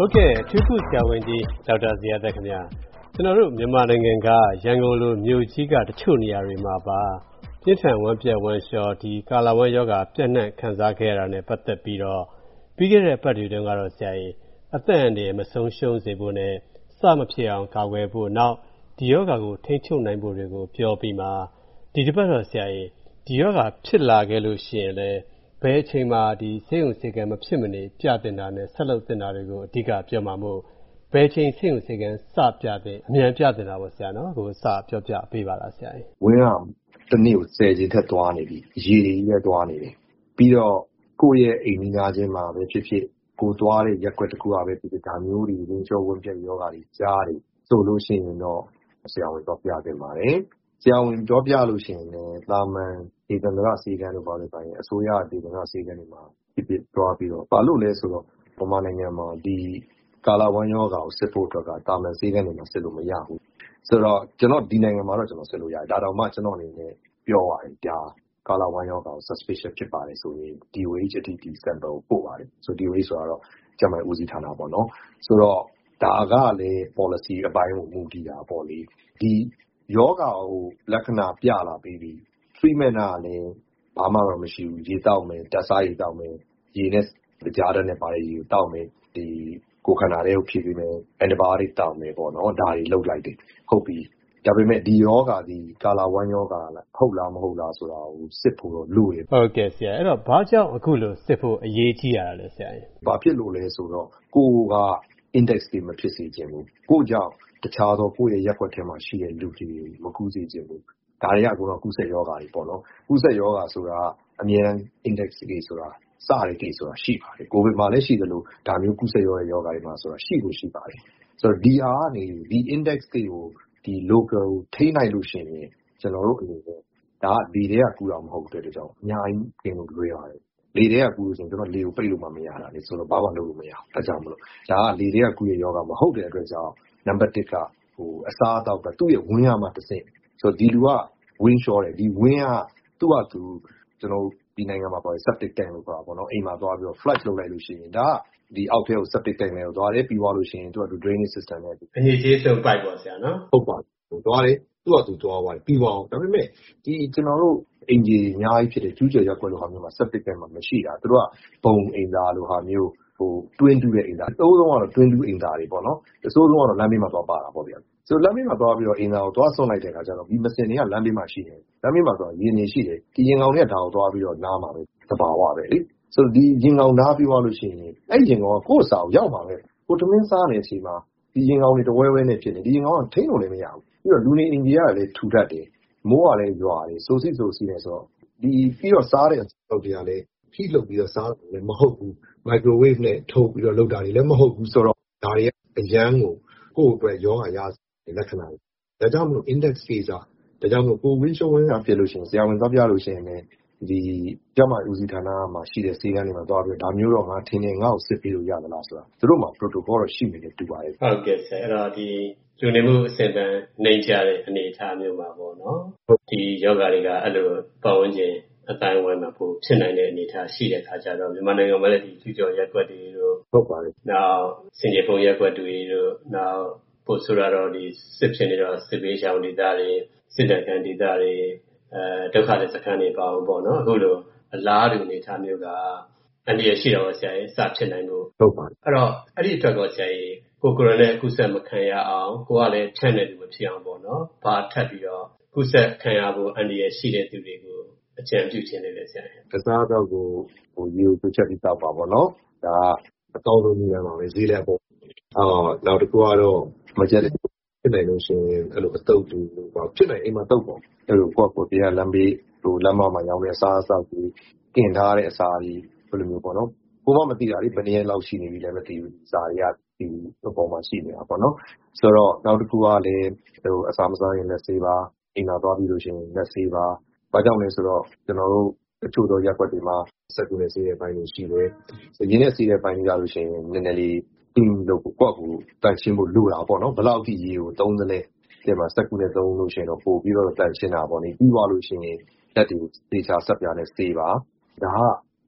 ဟုတ်ကဲ့အထူးကုဆရာဝန်ကြီးဒေါက်တာဇေယျသက်ခင်ဗျာကျွန်တော်တို့မြန်မာနိုင်ငံကရန်ကုန်လိုမြို့ကြီးကတချို့နေရာတွေမှာပါပြင်းထန်ဝမ်းပြက်ဝမ်းလျှောဒီကာလာဝမ်းယောဂပြန့်နှံ့ခံစားခဲ့ရတာနဲ့ပတ်သက်ပြီးတော့ပြီးခဲ့တဲ့ပတ်တွေတုန်းကတော့ဆရာကြီးအသက်အန္တရာယ်မဆုံးရှုံးစေဖို့နဲ့စမဖြစ်အောင်ကာကွယ်ဖို့နောက်ဒီယောဂကိုထိန်းချုပ်နိုင်ဖို့တွေကိုပြောပြီးမှဒီတစ်ပတ်တော့ဆရာကြီးဒီယောဂဖြစ်လာခဲ့လို့ရှိရင်လည်းဘယ်အချိန်မှာဒီဆေးရုံဆေးကံမဖြစ်မနေပြတင်တာနဲ့ဆက်လုပ်တင်တာတွေကိုအဓိကပြောမှာမို့ဘယ်အချိန်ဆေးရုံဆေးကံစပြတင်အမြန်ပြတင်တာပေါ့ဆရာနော်ကိုစပြောပြပေးပါလားဆရာကြီးဝင်းကတနေ့ကို10ချိန်ထက်သွားနေပြီရေတွေကြီးပဲသွားနေတယ်ပြီးတော့ကိုယ့်ရဲ့အိမ်နီးနားချင်းမှာပဲဖြစ်ဖြစ်ကိုသွားတဲ့ရက်ွက်တစ်ခုကပဲဖြစ်ဖြစ်ဒါမျိုးတွေဝင်းချောဝင်းပြက်ယောဂတွေကြားတယ်ဆိုလို့ရှိရင်တော့ဆရာဝန်တော့ပြတင်ပါတယ်ဆရာဝန်ပြောပြလို့ရှိရင်လည်းတာမန်ဒေသန္တရဆေးကံတို့ပါလို့ဆိုရင်အစိုးရဒေသန္တရဆေးကံတွေမှာဖြစ်သွားပြီးတော့ဘာလို့လဲဆိုတော့ဗမာနိုင်ငံမှာဒီကာလာဝမ်းယောဂါကိုစစ်ဖို့အတွက်ကတာမန်ဆေးကံတွေမှာစစ်လို့မရဘူးဆိုတော့ကျွန်တော်ဒီနိုင်ငံမှာတော့ကျွန်တော်စစ်လို့ရတယ်ဒါတောင်မှကျွန်တော်အနေနဲ့ပြောရတယ်ဒါကာလာဝမ်းယောဂါကို suspicious ဖြစ်ပါတယ်ဆိုရင် DOH အထိဒီ sample ကိုပို့ပါတယ်ဆို DOH ဆိုတော့ကျန်းမာရေးဦးစီးဌာနပေါ့နော်ဆိုတော့ဒါကလည်း policy အပိုင်းကိုမူတည်တာပေါ့လေဒီယောဂါကိုလက္ခဏာပြလာပြီးပြီ treatment ကလည်းဘာမှမရှိဘူးရေတောက်မယ်ဓာတ်စားရေတောက်မယ်ရေနဲ့ကြားတဲ့နဲ့ပါတဲ့ရေကိုတောက်မယ်ဒီကိုခန္ဓာလေးကိုဖြည့်ပြီးမယ် antibiotic တောက်မယ်ပေါ့နော်ဒါတွေလုပ်လိုက်တယ်ဟုတ်ပြီဒါပေမဲ့ဒီယောဂါဒီကာလာဝမ်းယောဂါလားဟုတ်လားမဟုတ်လားဆိုတာကိုစစ်ဖို့တော့လိုတယ်ဟုတ်ကဲ့ဆရာအဲ့တော့ဘာကြောင့်အခုလိုစစ်ဖို့အရေးကြီးရတာလဲဆရာဘာဖြစ်လို့လဲဆိုတော့ကိုက index တွေမဖြစ်စေချင်ဘူးကိုကြောင့်တခြားသောကိုယ့်ရဲ့ရက်ွက်ထဲမှာရှိတဲ့လူတွေမကူးစေချင်ဘူးဒါတွေကကတော့ကူးစက်ယောဂါတွေပေါ့နော်ကူးစက်ယောဂါဆိုတာအမြဲတမ်း index တွေဆိုတာစတဲ့တွေဆိုတာရှိပါတယ်ကိုဗစ်မှာလည်းရှိသလိုဒါမျိုးကူးစက်ယောဂါတွေမှာဆိုတာရှိလို့ရှိပါတယ်ဆိုတော့ဒီအားကနေဒီ index တွေကိုဒီ local ထိန်းနိုင်လို့ရှိရင်ကျွန်တော်တို့အနေနဲ့ဒါကလေတွေကကူးတာမဟုတ်တဲ့အတွက်ကြောင့်အများကြီးပြင်လို့လွယ်ပါတယ်လေတွေကကူးလို့ဆိုရင်ကျွန်တော်လေကိုပိတ်လို့မှမရတာလေဆိုတော့ဘာမှလုပ်လို့မရဘူးအဲကြောင့်မလို့ဒါကလေတွေကကူးရဲ့ယောဂါမဟုတ်တဲ့အတွက်ကြောင့်နံပါတ်1ကအစားအသောက်ကသူ့ရဲ့ဝင်းရမှာတစ်ဆင့်ဆိုတော့ဒီလူကဝင်းလျှောတယ်ဒီဝင်းကသူ့ဟာသူကျွန်တော်ဒီနိုင်ငံမှာပေါ့ septic tank လို့ခေါ်တာပေါ့နော်အိမ်မှာသွားပြီးတော့ flush လုပ်လိုက်လို့ရှိရင်ဒါကဒီအောက်ထဲကို septic tank နဲ့သွားတယ်ပြီးသွားလို့ရှိရင်သူက drainage system နဲ့အငြိကျေးဆုံး pipe ပေါ့ဆရာနော်ဟုတ်ပါတယ်သွားတယ်သူကသူသွားသွားပြီးသွားအောင်ဒါပေမဲ့ဒီကျွန်တော်တို့အင်ဂျီအများကြီးဖြစ်တဲ့ကျူးကျော်ရက်ကွက်လိုဟာမျိုးမှာ septic tank မှာမရှိတာသူတို့ကဘုံအိမ်သားလိုဟာမျိုးတွင်းတူးတဲ့အိမ်သားအစိုးဆုံးကတော့တွင်းတူးအိမ်သားတွေပေါ့နော်အစိုးဆုံးကတော့လမ်းဘေးမှာသွားပါတာပေါ့ဗျာဆိုတော့လမ်းဘေးမှာသွားပြီးတော့အိမ်သားကိုသွားဆွန့်လိုက်တဲ့အခါကျတော့ဒီမစင်တွေကလမ်းဘေးမှာရှိတယ်လမ်းဘေးမှာဆိုတော့ရင်နေရှိတယ်ဒီရင်ကောင်တွေကဒါကိုသွားပြီးတော့နားမှာပဲသဘာဝပဲလေဆိုတော့ဒီရင်ကောင်နားပြီးသွားလို့ရှိရင်အဲ့ရင်ကောင်ကကိုယ့်အစာကိုရောက်မှာပဲကိုတမင်းစားနေတဲ့အချိန်မှာဒီရင်ကောင်တွေတဝဲဝဲနဲ့ဖြစ်နေဒီရင်ကောင်ကထိန်းလို့လည်းမရဘူးပြီးတော့လူနေအင်ဂျီကလည်းထူထပ်တယ်မိုးကလည်းရွာတယ်စိုးစိနေဆိုတော့ဒီပြီးတော့စားတဲ့အလုပ်တွေကလည်းဖိလုပ်ပြီးတော့စားတယ်လည်းမဟုတ်ဘူး microwave နဲ့ထုတ်ပြီးတော့လုပ်တာတွေလည်းမဟုတ်ဘူးဆိုတော့ဒါတွေကအရန်ကိုယ့်အတွက်ယောဂရလက္ခဏာတွေဒါကြောင့်မလို့ index phase ဒါကြောင့်မလို့ကိုဝင်းရှုံးဝင်းကဖြစ်လို့ရှိရင်ဆရာဝန်သွားပြလို့ရှိရင်လည်းဒီကျမဦးစီးဌာနမှာရှိတဲ့ဆေးကန်းတွေမှာသွားပြီးဒါမျိုးတော့ငါထင်းနေငါ့ကိုစစ်ပြီးလို့ရသလားဆိုတာသူတို့မှာ protocol တော့ရှိနေတယ်တူပါတယ်ဟုတ်ကဲ့ဆရာအဲ့တော့ဒီလူနေမှုအဆင့်တန်းနှိမ်ချတဲ့အနေအထားမျိုးမှာပေါ့နော်ဒီယောဂတွေကအဲ့လိုပတ်ဝန်းကျင်အတိုင်းအဝိုင်းမှာပိုဖြစ်နိုင်တဲ့အနေအထားရှိတဲ့အခါကျတော့မြန်မာနိုင်ငံမှာလည်းဒီကျူးကျော်ရက်ွက်တွေတို့ဟုတ်ပါတယ်နောက်စင်ကြေပုံရက်ွက်တွေတို့နောက်ပို့ဆိုတော့ဒီစစ်ဖြစ်နေတော့စစ်ပေးချောင်းဒေသတွေစစ်တပ်ကန်ဒေသတွေဒုက္ခသည်စခန်းတွေပါအောင်ပေါ့နော်အခုလိုအလားတူအနေအထားမျိုးကအန္တရာယ်ရှိတော့ဆရာကြီးစဖြစ်နိုင်လို့ဟုတ်ပါတယ်အဲ့တော့အဲ့ဒီအတွက်တော့ဆရာကြီးကိုရိုနာကူးစက်မခံရအောင်ကိုကလည်းဖြန့်နေသူမဖြစ်အောင်ပေါ့နော်ဘာထပ်ပြီးတော့ကူးစက်ခံရဖို့အန္တရာယ်ရှိတဲ့သူတွေကိုအကြံပြုခြင်းလေးပဲဆရာကြီးအစားတော့ကိုရေကိုချက်ပြီးတောက်ပါပေါ့နော်ဒါအကောင်းဆုံးနည်းလမ်းပါပဲဈေးလည်းပေါ့နောက်တစ်ခုကတော့မကြက်ဖြစ်နိုင်လို့ရှိရင်အဲ့လိုအတုပ်တွေပေါ့ဖြစ်နိုင်အိမ်မှာတုပ်ပေါ့အဲ့လိုကိုတရားလမ်းဘေးလမ်းမမှာရောင်းတဲ့အစားအသောက်တွေကင်ထားတဲ့အစာတွေဘယ်လိုမျိုးပေါ့နော်ကိုမသိတာလေဘယ်နည်းလောက်ရှိနေပြီလဲမသိဘူးစာတွေကဒီအပေါ်မှာရှိနေတာပေါ့နော်ဆိုတော့နောက်တစ်ခုကလည်းအစာမစားရင်လက်ဆေးပါအိမ်သာသွားပြီးလို့ရှိရင်လက်ဆေးပါဘာကြောင့်လဲဆိုတော့ကျွန်တော်တို့အချို့သောရက်ွက်တွေမှာစက်ကူနဲ့ဆေးတဲ့ပိုင်းတွေရှိတယ်ရင်းနဲ့ဆေးတဲ့ပိုင်းတွေကြလို့ရှိရင်နည်းနည်းလေးလို့ကိုယ့်ကိုတန်ရှင်းဖို့လိုတာပေါ့နော်ဘယ်လောက်ထိရေကိုသုံးသလဲဒီမှာစက်ကူနဲ့သုံးလို့ရှိရင်တော့ပို့ပြီးတော့တန်ရှင်းတာပေါ့နေပြီးသွားလို့ရှိရင်လက်တွေကိုသေချာဆက်ပြားနဲ့ဆေးပါဒါက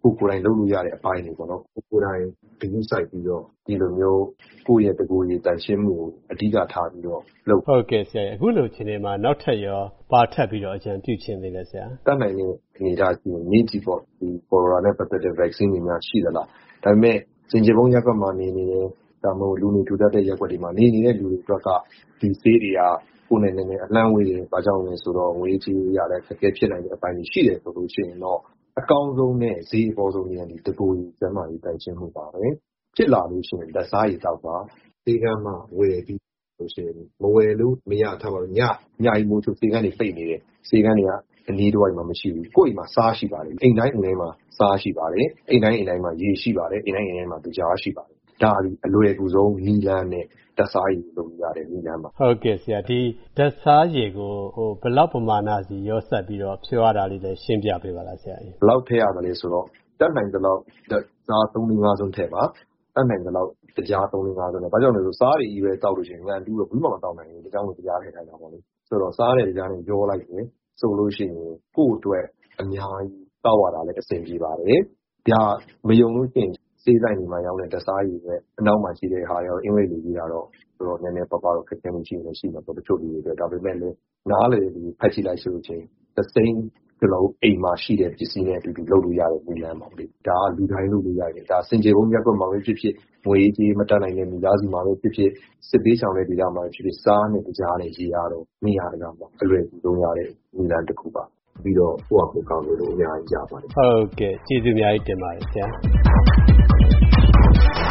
ကိုယ်တိုင်လုပ်လို့ရတဲ့အပိုင်းတွေပေါ့နော်ကိုယ်တိုင်ဂရုစိုက်ပြီးတော့ဒီလိုမျိုးကိုယ့်ရဲ့တကူရည်တန်ရှင်းမှုကိုအဓိကထားပြီးတော့လုပ်ဟုတ်ကဲ့ဆရာအခုလိုအခြေအနေမှာနောက်ထပ်ရောပါထပ်ပြီးတော့အကြံပြုချင်သေးလဲဆရာတတ်နိုင်တဲ့အနေအထားကြီးနေကြည့်ပေါ့ဒီ corona နဲ့ပတ်သက်တဲ့ vaccine တွေများရှိသလားဒါပေမဲ့စင်ကြေပုံးရက်ကွက်မှာနေနေတယ်ဒါမှမဟုတ်လူနေထူထပ်တဲ့ရက်ကွက်တွေမှာနေနေတဲ့လူတွေအတွက်ကဒီဆေးတွေကကိုယ်နဲ့နည်းနည်းအလန့်ဝေးတယ်။ဘာကြောင့်လဲဆိုတော့ငွေကြေးရတဲ့အခက်အခဲဖြစ်နိုင်တဲ့အပိုင်းတွေရှိတယ်ဆိုလို့ရှိရင်တော့အကောင်းဆုံးနဲ့ဈေးအပေါ်ဆုံးနေရာဒီတကူကြီးကျန်းမာရေးတိုင်ရှင်းမှုပါပဲ။ဖြစ်လာလို့ရှိရင်လက်စားရည်တော့ပါဈေးကမ်းမှဝယ်ပြီးလို့ရှိရင်မဝယ်လို့မရထားပါဘူး။ညကြီးမိုးချုပ်ဈေးကမ်းတွေပိတ်နေတယ်။ဈေးကမ်းတွေကအနည်းတော့မှမရှိဘူး။ကိုယ့်အိမ်မှာစားရှိပါတယ်။အိမ်တိုင်းမှာစားရှိပါတယ်။အိမ်တိုင်းမှာရေရှိပါတယ်။အိမ်တိုင်းမှာကြားရှိပါတယ်။ဒါအလွယ်ကူဆုံးနည်းလမ်းနဲ့ဓာတ်စားရည်လုပ်ရတဲ့နည်းလမ်းပါဟုတ်ကဲ့ဆရာဒီဓာတ်စားရည်ကိုဘယ်လောက်ပမာဏစီရောစပ်ပြီးတော့ဖြောရတာလေးလည်းရှင်းပြပေးပါလားဆရာဘယ်လောက်ထည့်ရမလဲဆိုတော့တတ်နိုင်သလောက်ဓာတ်စား 3-5 ဆုံးထည့်ပါတတ်နိုင်သလောက်ကြား 3-5 ဆုံးဘာကြောင့်လဲဆိုစားရည်ကြီးပဲတောက်လို့ရှိရင်ငံတူးတော့ဘူးမှမတောက်နိုင်ဘူးဒါကြောင့်မို့ကြားထည့်ထားတာပေါ့လေဆိုတော့စားတဲ့ကြားနဲ့ရောလိုက်တယ်ဆိုလို့ရှိရင်ကိုယ့်အတွက်အများကြီးတောက်ရတာလည်းအဆင်ပြေပါတယ်ဒါမယုံလို့ရှိရင်စေးဆိုင်တွေမှာရောင်းတဲ့ဓာတ်စားရည်ပဲအနောက်မှာရှိတဲ့ဟာရောအင်္ဂလိပ်လိုကြီးတာတော့ဆိုတော့နည်းနည်းပါးပါးတော့ခက်ခဲမှုရှိနေရှိမှာပေါ့တချို့လူတွေအတွက်ဒါပေမဲ့လည်းနားလေဒီဖတ်ကြည့်လိုက်ဆိုလို့ချင်း the same ကျွန်တော်အိမ်မှာရှိတဲ့ပစ္စည်းနဲ့အတူတူလုပ်လို့ရတဲ့နည်းလမ်းပါလေဒါကလူတိုင်းလုပ်လို့ရတယ်ဒါစင်ကြေပုံးရက်ကွက်မှာပဲဖြစ်ဖြစ်ငွေကြေးမတတ်နိုင်တဲ့မိသားစုမှာပဲဖြစ်ဖြစ်စစ်ပေးဆောင်တဲ့ဒေသမှာဖြစ်ဖြစ်စားနဲ့ကြားနဲ့ရေးရတော့နေရာတကာမှာအလွယ်ကူဆုံးရတဲ့နည်းလမ်းတစ်ခုပါပြီးတော့ကိုယ့်အကူကောင်းလို့အများကြီးကြပါတယ်ဟုတ်ကဲ့ကျေးဇူးအများကြီးတင်ပါတယ်ဆရာ